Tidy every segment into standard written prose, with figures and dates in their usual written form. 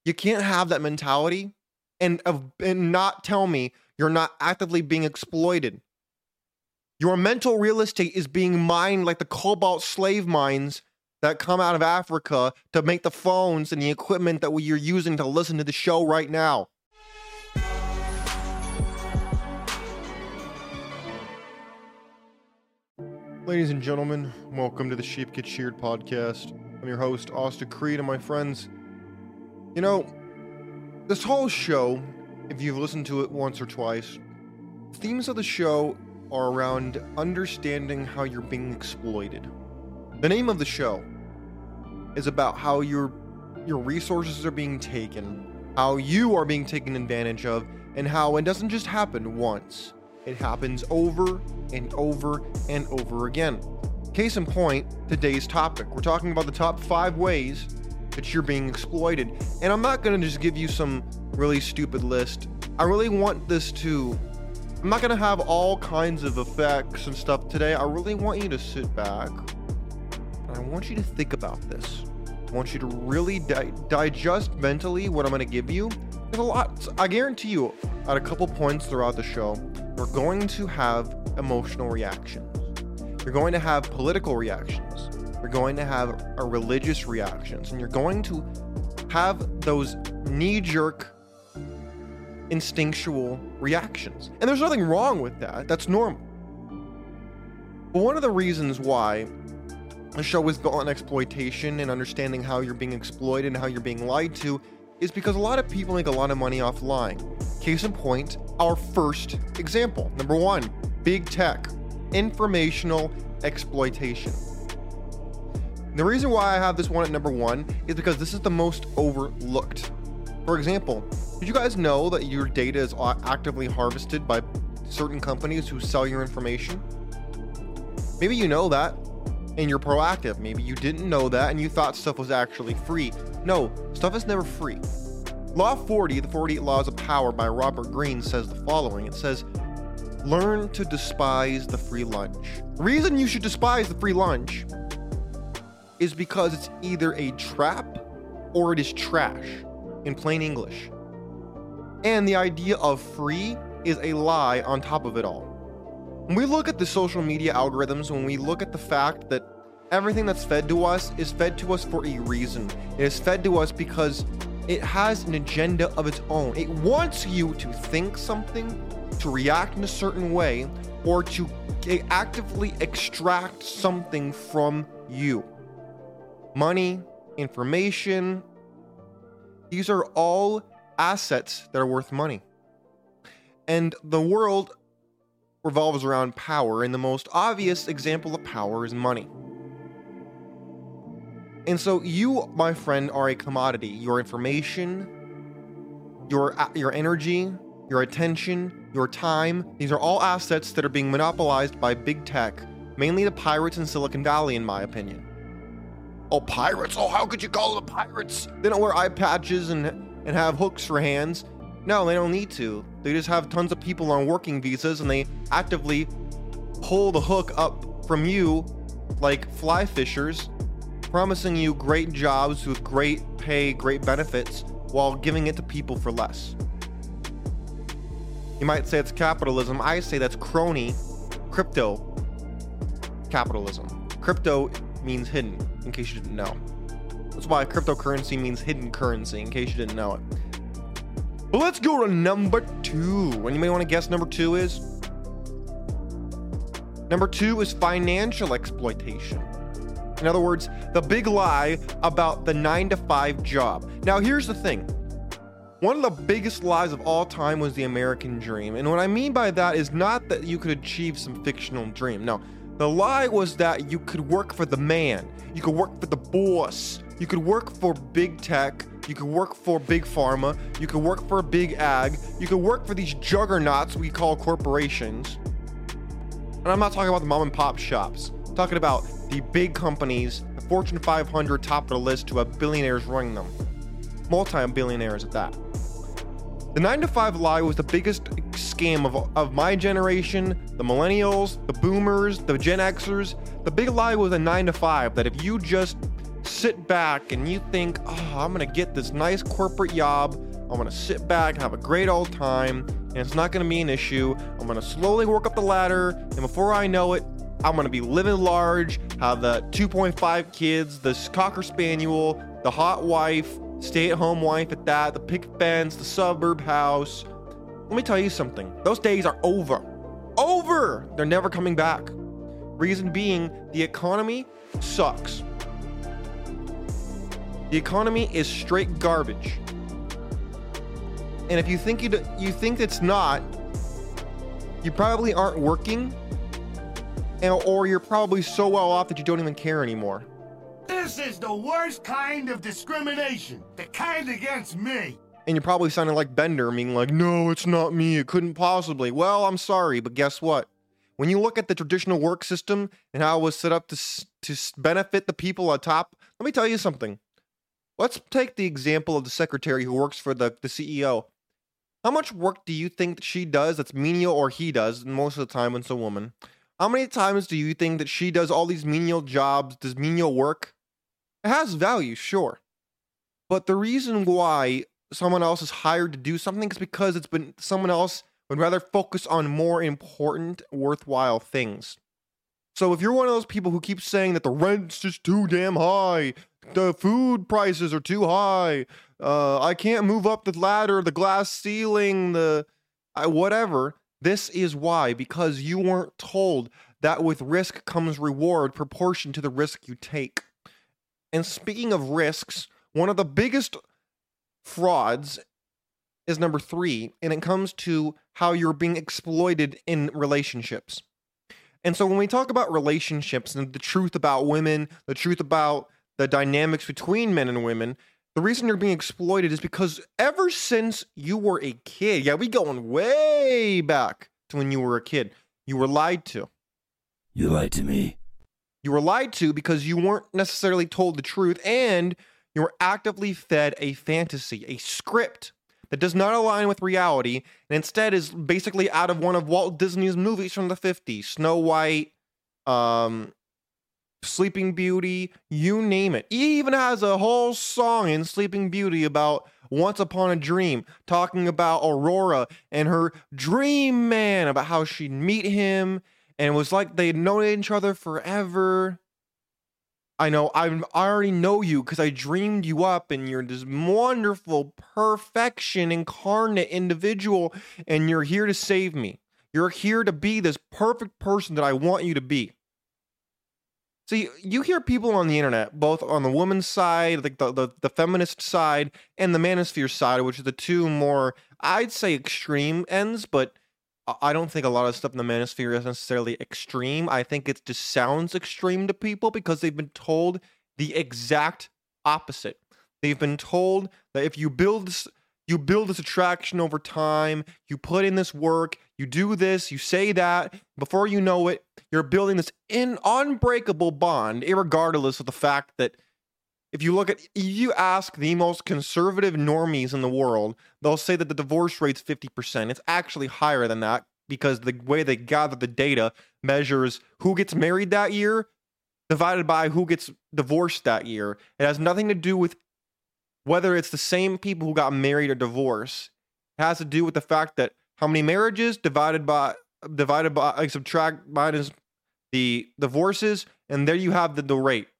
You can't have that mentality and not tell me you're not actively being exploited. Your mental real estate is being mined like the cobalt slave mines that come out of Africa to make the phones and the equipment that you're using to listen to the show right now. Ladies and gentlemen, welcome to the Sheep Get Sheared podcast. I'm your host, Austin Creed, and my friends, you know, this whole show, if you've listened to it once or twice, themes of the show are around understanding how you're being exploited. The name of the show is about how your resources are being taken, how you are being taken advantage of, and how it doesn't just happen once. It happens over and over and over again. Case in point, today's topic. We're talking about the top 5 ways that you're being exploited. And I'm not going to just give you some really stupid list. I really want this to... I'm not going to have all kinds of effects and stuff today. I really want you to sit back. And I want you to think about this. I want you to really digest mentally what I'm going to give you. There's a lot. I guarantee you, at a couple points throughout the show, we're going to have emotional reactions. You're going to have political reactions. You're going to have religious reactions. And you're going to have those knee-jerk, instinctual reactions. And there's nothing wrong with that. That's normal. But one of the reasons why the show is built on exploitation and understanding how you're being exploited and how you're being lied to is because a lot of people make a lot of money off lying. Case in point, our first example. Number 1, big tech, informational exploitation. The reason why I have this one at number 1 is because this is the most overlooked. For example, did you guys know that your data is actively harvested by certain companies who sell your information? Maybe you know that and you're proactive. Maybe you didn't know that and you thought stuff was actually free. No, stuff is never free. Law 40, the 48 Laws of Power by Robert Greene says the following. It says, learn to despise the free lunch. The reason you should despise the free lunch is because it's either a trap or it is trash, in plain English. And the idea of free is a lie on top of it all. When we look at the social media algorithms, when we look at the fact that everything that's fed to us is fed to us for a reason. It is fed to us because it has an agenda of its own. It wants you to think something, to react in a certain way, or to actively extract something from you. Money, information, these are all assets that are worth money. And the world revolves around power, and the most obvious example of power is money. And so you, my friend, are a commodity. Your information, your energy, your attention, your time, these are all assets that are being monopolized by big tech, mainly the pirates in Silicon Valley, in my opinion. Oh, pirates? Oh, how could you call them pirates? They don't wear eye patches and have hooks for hands. No, they don't need to. They just have tons of people on working visas and they actively pull the hook up from you like fly fishers, promising you great jobs with great pay, great benefits, while giving it to people for less. You might say it's capitalism. I say that's crypto capitalism. Crypto means hidden, in case you didn't know. That's why cryptocurrency means hidden currency, in case you didn't know it. But let's go to number 2. Anybody want to guess number 2 is? Number 2 is financial exploitation. In other words, the big lie about the 9-to-5 job. Now, here's the thing. One of the biggest lies of all time was the American dream. And what I mean by that is not that you could achieve some fictional dream. No, the lie was that you could work for the man. You could work for the boss. You could work for big tech. You could work for big pharma. You could work for big ag. You could work for these juggernauts we call corporations. And I'm not talking about the mom and pop shops. I'm talking about the big companies, the Fortune 500 top of the list who have billionaires running them. Multi-billionaires at that. The 9-to-5 lie was the biggest scam of my generation, the millennials, the boomers, the Gen Xers. The big lie was a 9-to-5, that if you just sit back and you think, oh, I'm going to get this nice corporate job. I'm going to sit back and have a great old time, and it's not going to be an issue. I'm going to slowly work up the ladder, and before I know it, I'm going to be living large, have the 2.5 kids, the Cocker Spaniel, the hot wife, stay-at-home wife at that, the picket fence, the suburb house. Let me tell you something. Those days are over. Over! They're never coming back. Reason being, the economy sucks. The economy is straight garbage. And if you think it's not, you probably aren't working, or you're probably so well off that you don't even care anymore. This is the worst kind of discrimination. The kind against me. And you're probably sounding like Bender, meaning like, no, it's not me. It couldn't possibly. Well, I'm sorry, but guess what? When you look at the traditional work system and how it was set up to benefit the people on top, let me tell you something. Let's take the example of the secretary who works for the CEO. How much work do you think that she does that's menial, or he does, most of the time when it's a woman? How many times do you think that she does all these menial jobs, does menial work? It has value, sure. But the reason why someone else is hired to do something is because someone else would rather focus on more important, worthwhile things. So if you're one of those people who keeps saying that the rent's just too damn high, the food prices are too high, I can't move up the ladder, the glass ceiling, whatever, this is why, because you weren't told that with risk comes reward proportion to the risk you take. And speaking of risks, one of the biggest frauds is number 3, and it comes to how you're being exploited in relationships. And so when we talk about relationships and the truth about women, the truth about the dynamics between men and women, the reason you're being exploited is because ever since you were a kid, yeah, we going way back to when you were a kid, you were lied to. You lied to me. You were lied to because you weren't necessarily told the truth, and you were actively fed a fantasy, a script that does not align with reality, and instead is basically out of one of Walt Disney's movies from the 50s. Snow White, Sleeping Beauty, you name it. He even has a whole song in Sleeping Beauty about Once Upon a Dream, talking about Aurora and her dream man, about how she'd meet him, and it was like they'd known each other forever. I know, I already know you because I dreamed you up, and you're this wonderful perfection incarnate individual, and you're here to save me. You're here to be this perfect person that I want you to be. See, you hear people on the internet, both on the woman's side, like the feminist side, and the manosphere side, which are the two more, I'd say, extreme ends, but I don't think a lot of stuff in the manosphere is necessarily extreme. I think it just sounds extreme to people because they've been told the exact opposite. They've been told that if you build this attraction over time, you put in this work, you do this, you say that, before you know it, you're building this unbreakable bond, irregardless of the fact that if you ask the most conservative normies in the world, they'll say that the divorce rate's 50%. It's actually higher than that because the way they gather the data measures who gets married that year divided by who gets divorced that year. It has nothing to do with whether it's the same people who got married or divorced. It has to do with the fact that how many marriages divided by subtract minus the divorces, and there you have the rate.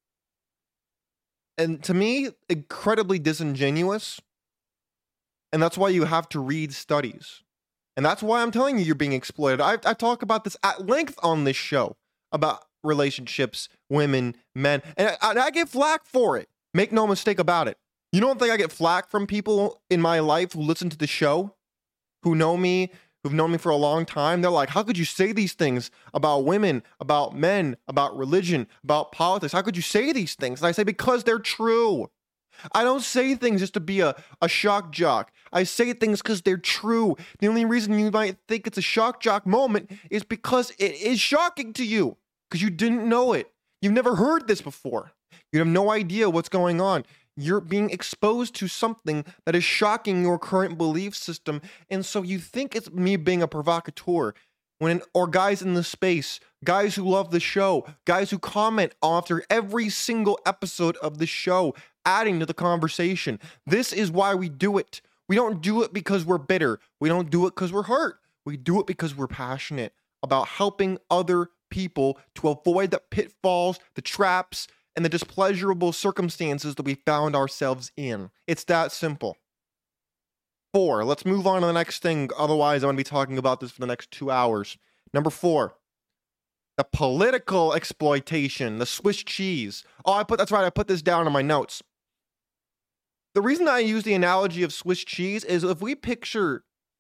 And to me, incredibly disingenuous. And that's why you have to read studies. And that's why I'm telling you you're being exploited. I talk about this at length on this show, about relationships, women, men. And I get flack for it. Make no mistake about it. You don't think I get flack from people in my life who listen to the show, who know me, who've known me for a long time? They're like, how could you say these things about women, about men, about religion, about politics? How could you say these things? And I say, because they're true. I don't say things just to be a shock jock. I say things because they're true. The only reason you might think it's a shock jock moment is because it is shocking to you, because you didn't know it. You've never heard this before. You have no idea what's going on. You're being exposed to something that is shocking your current belief system, and so you think it's me being a provocateur. or guys in the space, guys who love the show, guys who comment after every single episode of the show, adding to the conversation. This is why we do it. We don't do it because we're bitter. We don't do it because we're hurt. We do it because we're passionate about helping other people to avoid the pitfalls, the traps, and the displeasurable circumstances that we found ourselves in. It's that simple. 4, let's move on to the next thing. Otherwise, I'm going to be talking about this for the next 2 hours. Number 4, the political exploitation, the Swiss cheese. Oh, that's right. I put this down in my notes. The reason I use the analogy of Swiss cheese is if you picture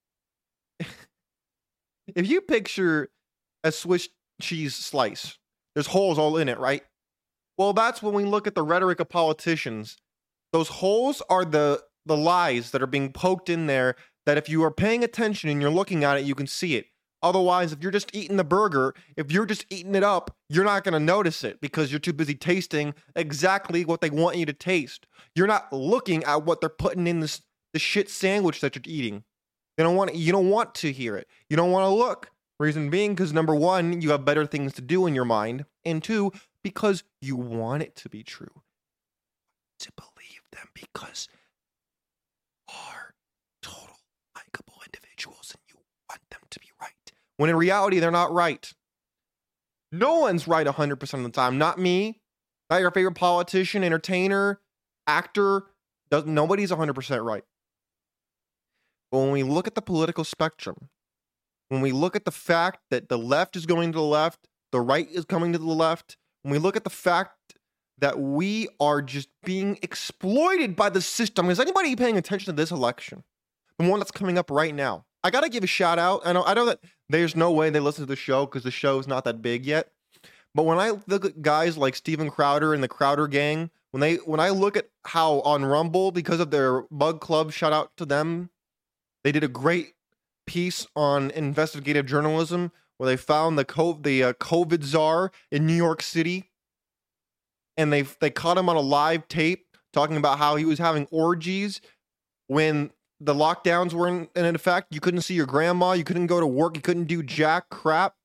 a Swiss cheese slice, there's holes all in it, right? Well, that's when we look at the rhetoric of politicians. Those holes are the lies that are being poked in there, that if you are paying attention and you're looking at it, you can see it. Otherwise, if you're just eating the burger, if you're just eating it up, you're not going to notice it because you're too busy tasting exactly what they want you to taste. You're not looking at what they're putting in the shit sandwich that you're eating. You don't want to hear it. You don't want to look. Reason being, because number 1, you have better things to do in your mind. And 2, because you want it to be true. To believe them because are total likable individuals and you want them to be right. When in reality, they're not right. No one's right 100% of the time. Not me, not your favorite politician, entertainer, actor. Nobody's 100% right. But when we look at the political spectrum, when we look at the fact that the left is going to the left, the right is coming to the left, when we look at the fact that we are just being exploited by the system. Is anybody paying attention to this election? The one that's coming up right now. I got to give a shout out. I know that there's no way they listen to the show because the show is not that big yet. But when I look at guys like Steven Crowder and the Crowder Gang, when I look at how on Rumble, because of their Bug Club, shout out to them, they did a great piece on investigative journalism where they found the COVID czar in New York City. And they caught him on a live tape talking about how he was having orgies when the lockdowns were in effect. You couldn't see your grandma. You couldn't go to work. You couldn't do jack crap.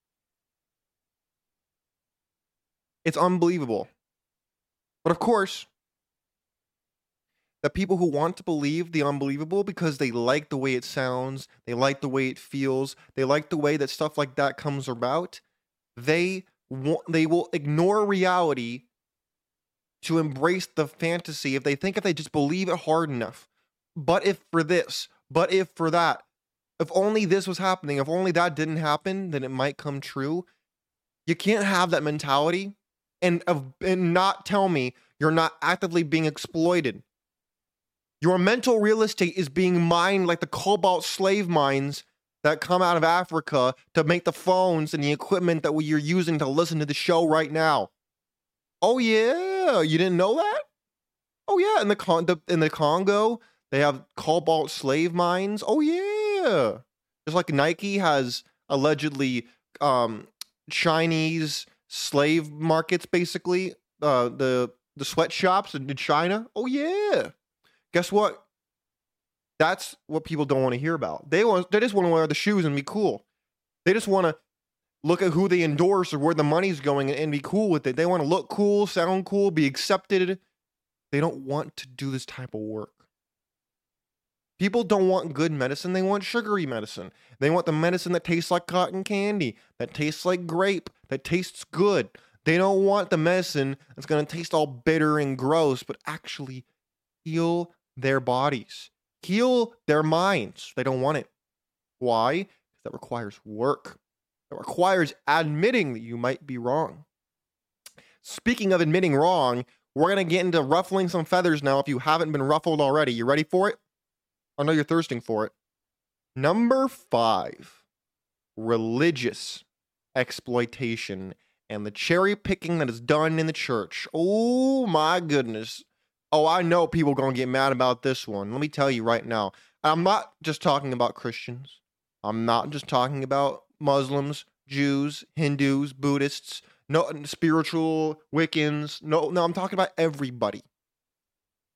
It's unbelievable. But of course, the people who want to believe the unbelievable because they like the way it sounds, they like the way it feels, they like the way that stuff like that comes about, they will ignore reality to embrace the fantasy if they they just believe it hard enough. But if for this, but if for that, if only this was happening, if only that didn't happen, then it might come true. You can't have that mentality and not tell me you're not actively being exploited. Your mental real estate is being mined like the cobalt slave mines that come out of Africa to make the phones and the equipment that you're using to listen to the show right now. Oh yeah, you didn't know that? Oh yeah, in the Congo, they have cobalt slave mines. Oh yeah, just like Nike has allegedly Chinese slave markets, basically the sweatshops in China. Oh yeah, guess what? That's what people don't want to hear about. They just want to wear the shoes and be cool. They just want to look at who they endorse or where the money's going and be cool with it. They want to look cool, sound cool, be accepted. They don't want to do this type of work. People don't want good medicine. They want sugary medicine. They want the medicine that tastes like cotton candy, that tastes like grape, that tastes good. They don't want the medicine that's going to taste all bitter and gross, but actually heal their bodies, heal their minds. They don't want it. Why? Because that requires work. It requires admitting that you might be wrong. Speaking of admitting wrong, we're going to get into ruffling some feathers now if you haven't been ruffled already. You ready for it? I know you're thirsting for it. Number 5, religious exploitation and the cherry picking that is done in the church. Oh my goodness. Oh, I know people are going to get mad about this one. Let me tell you right now. I'm not just talking about Christians. I'm not just talking about Muslims, Jews, Hindus, Buddhists, no spiritual Wiccans. No, I'm talking about everybody.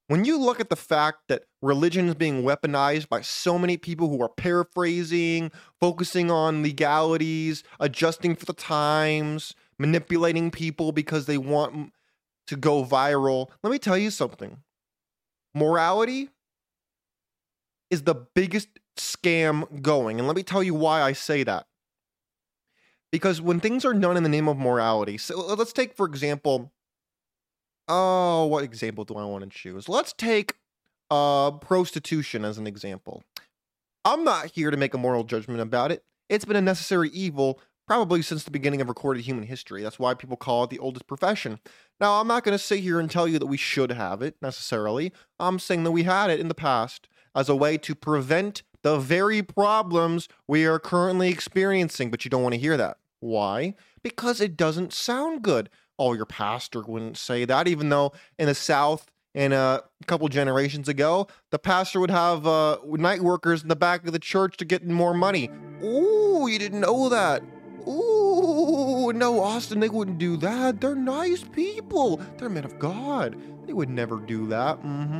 When you look at the fact that religion is being weaponized by so many people who are paraphrasing, focusing on legalities, adjusting for the times, manipulating people because they want to go viral, let me tell you something. Morality is the biggest scam going. And let me tell you why I say that. Because when things are done in the name of morality, so let's take, for example, what example do I want to choose? Let's take prostitution as an example. I'm not here to make a moral judgment about it. It's been a necessary evil probably since the beginning of recorded human history. That's why people call it the oldest profession. Now, I'm not going to sit here and tell you that we should have it necessarily. I'm saying that we had it in the past as a way to prevent the very problems we are currently experiencing, but you don't want to hear that. Why? Because it doesn't sound good. Oh, your pastor wouldn't say that, even though in the South, and a couple generations ago, the pastor would have night workers in the back of the church to get more money. Ooh, you didn't know that. Ooh, no, Austin, they wouldn't do that. They're nice people. They're men of God. They would never do that.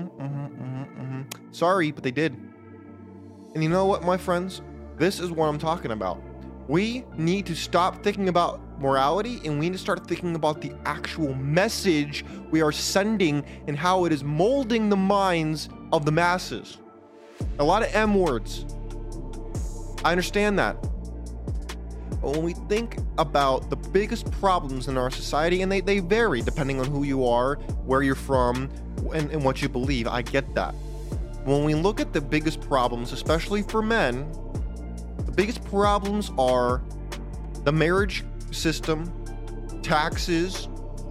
Sorry, but they did. And you know what, my friends? This is what I'm talking about. We need to stop thinking about morality and we need to start thinking about the actual message we are sending and how it is molding the minds of the masses. A lot of M words. I understand that. But when we think about the biggest problems in our society, and they vary depending on who you are, where you're from, and what you believe, I get that. When we look at the biggest problems, especially for men, the biggest problems are the marriage system, taxes,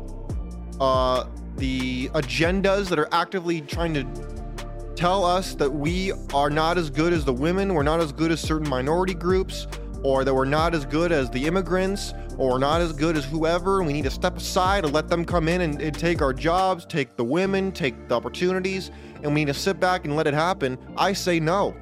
the agendas that are actively trying to tell us that we are not as good as the women, we're not as good as certain minority groups, or that we're not as good as the immigrants, or we're not as good as whoever, and we need to step aside and let them come in and take our jobs, take the women, take the opportunities, and we need to sit back and let it happen. I say no.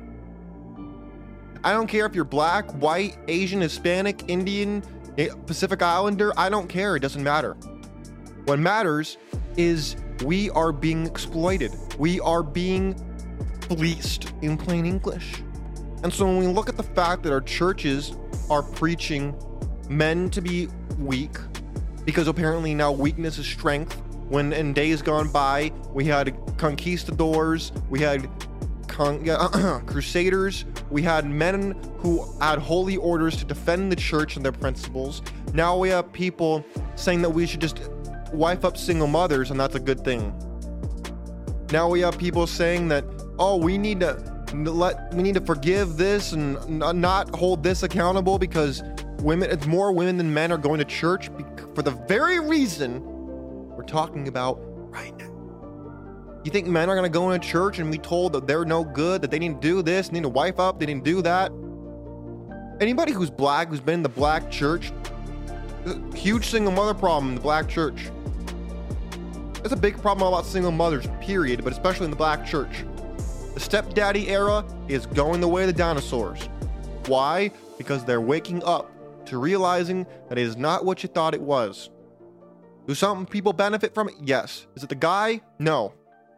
I don't care if you're black, white, Asian, Hispanic, Indian, Pacific Islander, I don't care, it doesn't matter. What matters is we are being exploited. We are being fleeced in plain English. And so when we look at the fact that our churches are preaching men to be weak, because apparently now weakness is strength, when in days gone by, we had conquistadors, we had crusaders, we had men who had holy orders to defend the church and their principles. Now we have people saying that we should just wife up single mothers and that's a good thing. Now we have people saying that, oh, we need to forgive this and not hold this accountable because it's more women than men are going to church for the very reason we're talking about right now. You think men are going to go into church and be told that they're no good, that they need to do this, need to wife up, they didn't do that? Anybody who's black, who's been in the black church, huge single mother problem in the black church. There's a big problem about single mothers, period, but especially in the black church. The stepdaddy era is going the way of the dinosaurs. Why? Because they're waking up to realizing that it is not what you thought it was. Do some people benefit from it? Yes. Is it the guy? No.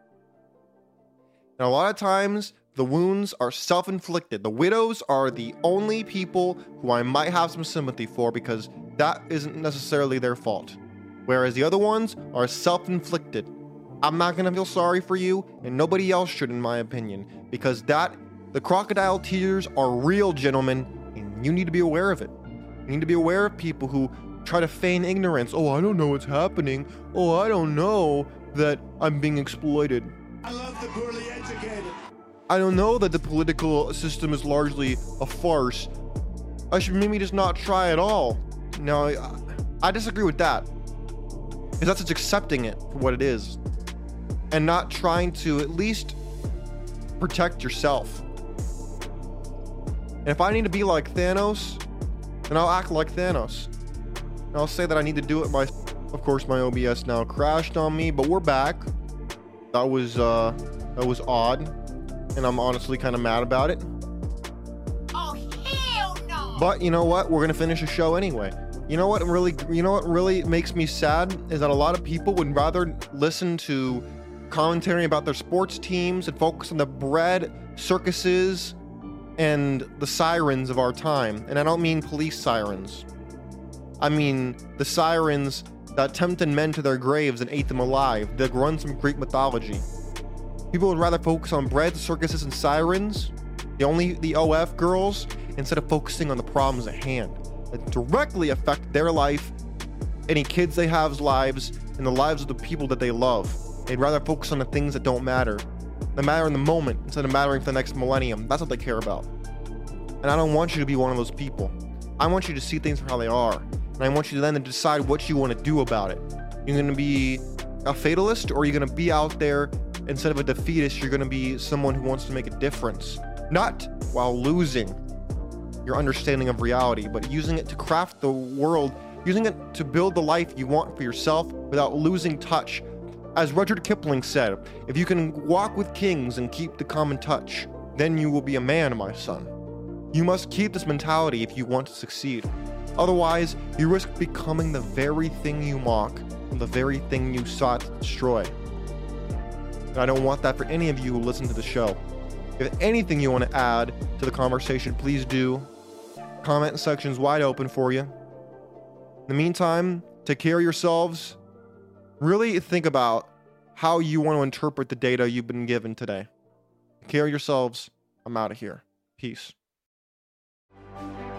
And a lot of times, the wounds are self-inflicted. The widows are the only people who I might have some sympathy for because that isn't necessarily their fault. Whereas the other ones are self-inflicted. I'm not going to feel sorry for you, and nobody else should, in my opinion, because the crocodile tears are real, gentlemen, and you need to be aware of it. You need to be aware of people who try to feign ignorance. Oh, I don't know what's happening. Oh, I don't know that I'm being exploited. I love the poorly educated. I don't know that the political system is largely a farce. I should maybe just not try at all. No, I disagree with that. Because that's just accepting it for what it is. And not trying to at least protect yourself. And if I need to be like Thanos, then I'll act like Thanos. And I'll say that I need to do it myself. Of course, my OBS now crashed on me, but we're back. That was odd, and I'm honestly kind of mad about it. Oh, hell no! But you know what? We're gonna finish a show anyway. You know what really makes me sad is that a lot of people would rather listen to commentary about their sports teams and focus on the bread, circuses, and the sirens of our time. And I don't mean police sirens. I mean the sirens that tempted men to their graves and ate them alive, that runs from Greek mythology. People would rather focus on bread, circuses, and sirens, the OF girls, instead of focusing on the problems at hand that directly affect their life, any kids they have's lives, and the lives of the people that they love. They'd rather focus on the things that don't matter, that matter in the moment, instead of mattering for the next millennium. That's what they care about. And I don't want you to be one of those people. I want you to see things for how they are. And I want you to then decide what you want to do about it. You're going to be a fatalist, or you're going to be out there, instead of a defeatist, you're going to be someone who wants to make a difference. Not while losing your understanding of reality, but using it to craft the world, using it to build the life you want for yourself without losing touch. As Rudyard Kipling said, if you can walk with kings and keep the common touch, then you will be a man, my son. You must keep this mentality if you want to succeed. Otherwise, you risk becoming the very thing you mock and the very thing you sought to destroy. And I don't want that for any of you who listen to the show. If anything you want to add to the conversation, please do. Comment section's wide open for you. In the meantime, take care of yourselves. Really think about how you want to interpret the data you've been given today. Take care of yourselves. I'm out of here. Peace.